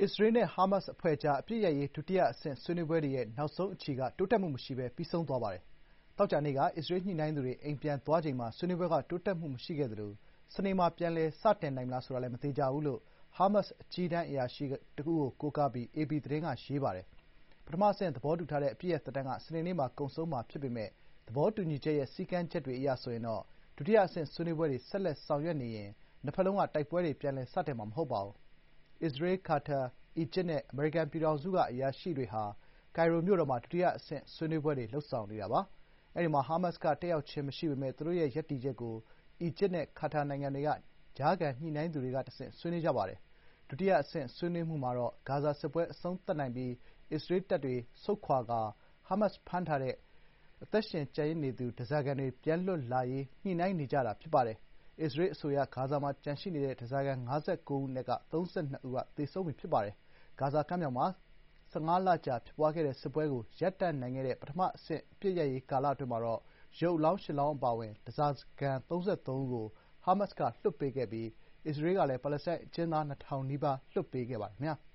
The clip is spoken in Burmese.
အစ္စရေးနဲ့ဟာမတ်စ်အဖွဲ့ကြားအပစ်ရပ်ရေးဒုတိယအဆင့်ဆွေးနွေးပွဲတွေရဲ့နောက်ဆုံးအခြေကတိုးတက်မှုမရှိဘဲပြီးဆုံးသွားပါတယ်။သောကြာနေ့ကအစ္စရေးညှိနှိုင်းသူတွေအိမ်ပြန်သွားချိန်မှာဆွေးနွေးပွဲကတိုးတက်မှုမရှိခဲ့သလိုစနေမှာပြန်လည်စတင်နိုင်မလားဆိုတာလည်းမသေချာဘူးလို့ဟာမတ်စ်အကြီးတန်းအရာရှိတဦးကိုကိုးကားပြီးအေပီသတင်းကရေးပါတယ်။ပထမအဆင့်သဘောတူထားတဲ့အပစ်ရပ်သက်တမ်းကစနေနေ့မှာကုန်ဆုံးမှာဖြစ်ပေမယ့်သဘောတူညီချက်ရဲ့စည်းကမ်းချက်တွေအရဆိုရင်တော့ဒုတိယအဆင့်ဆွေးနွေးပွဲတွေဆက်လက်ဆောင်ရွက်နေရင်နှစ်ဘက်လုံးကတိုက်ပွဲတွေပြန်လည်စတင်မှာမဟုတ်ပါဘူး။အစ္စရေး၊ကာတာ၊အီဂျစ်နဲ့အမေရိကန်ပြည်ထောင်စုကအရာရှိတွေဟာကိုင်ရိုမြို့တော်မှာဒုတိယအဆင့်ဆွေးနွေးပွဲတွေလုပ်ဆောင်နေတာပါ။အဲဒီမှာဟာမတ်စ်ကတက်ရောက်ခြင်းမရှိပေမယ့်သူတို့ရဲ့ရပ်တည်ချက်ကိုအီဂျစ်နဲ့ကာတာနိုင်ငံတွေကကြားခံညှိနှိုင်းသူတွေကတဆင့်ဆွေးနွေးကြပါတယ်။ဒုတိယအဆင့်ဆွေးနွေးမှုမှာတော့ဂါဇာစစ်ပွဲအဆုံးသတ်နိုင်ပြီးအစ္စရေးတပ်တွေဆုတ်ခွာကာဟာမတ်စ်ဖမ်းထားတဲ့အသက်ရှင်ကျန်ရစ်နေသူဓားစာခံတွေပြန်လွတ်လာရေးညှိနှိုင်းနေကြတာဖြစ်ပါတယ်။အစ္စရေးအဆိုအရဂါဇာမှာကျန်ရှိနေတဲ့ဓားစာခံ၅၉ဦးအနက်က၃၂ဦးကသေဆုံးပြီဖြစ်ပါတယ်။ဂါဇာကမ်းမြောင်မှာ၁၅လကြာဖြစ်ပွားခဲ့တဲ့စစ်ပွဲကိုရပ်တန့်နိုင်ခဲ့တဲ့ပထမအဆင့်အပစ်ရပ်ရေးကာလအတွင်းမှာတော့ရုပ်အလောင်း၈လောင်းအပါအဝင်ဓားစာခံ၃၃ဦးကိုဟာမတ်စ်ကလွှတ်ပေးခဲ့ပြီးအစ္စရေးကလည်းပါလက်စတိုင်းအကျဉ်းသား၂,၀၀၀နီးပါးလွှတ်ပေးခဲ့ပါတယ်ခင်ဗျာ။